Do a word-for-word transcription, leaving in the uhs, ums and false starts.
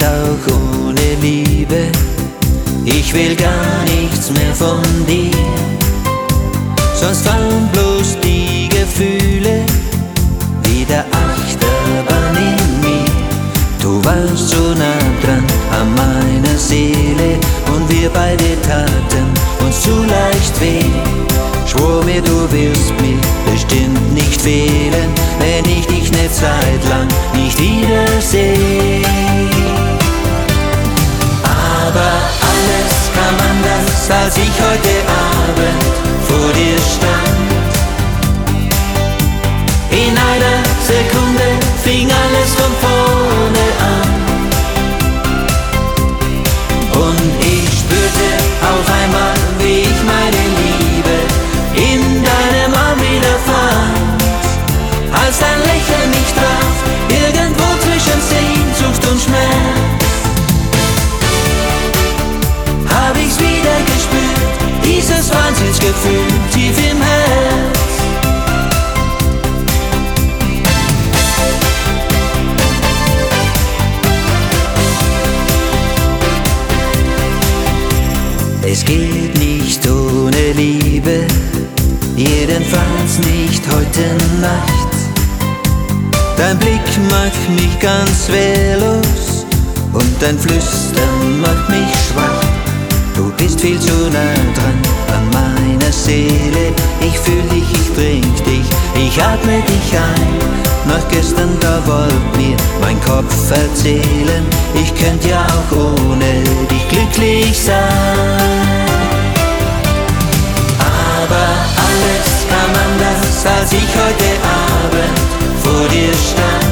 nicht auch ohne Liebe? Ich will gar nichts mehr von dir, sonst fahren bloß die Gefühle wie der Achterbahn in mir. Du warst so nah dran an meiner Seele und wir beide taten uns zu leicht weh. Schwor mir, du wirst mir bestimmt nicht fehlen, wenn ich dich ne Zeit lang nicht wiederseh. Aber alles kam anders, als ich heute Abend vor dir stand. In einer Sekunde fing alles von vorne an und ich spürte auf einmal, wie ich meine Liebe in deinem Arm wieder fand. Als dein Lächeln mich traf, irgendwo zwischen Sehnsucht und Schmerz, hab ich's wieder gespürt, dieses Wahnsinnsgefühl tief im Herz. Es geht nicht ohne Liebe, jedenfalls nicht heute Nacht. Dein Blick macht mich ganz wehrlos und dein Flüstern macht mich schwach. Du bist viel zu nah dran an meiner Seele. Ich fühl dich, ich trink dich, ich atme dich ein. Nach gestern, da wollt mir mein Kopf erzählen, ich könnt ja auch ohne dich glücklich sein. Aber alles kam anders, als ich heute Abend vor dir stand.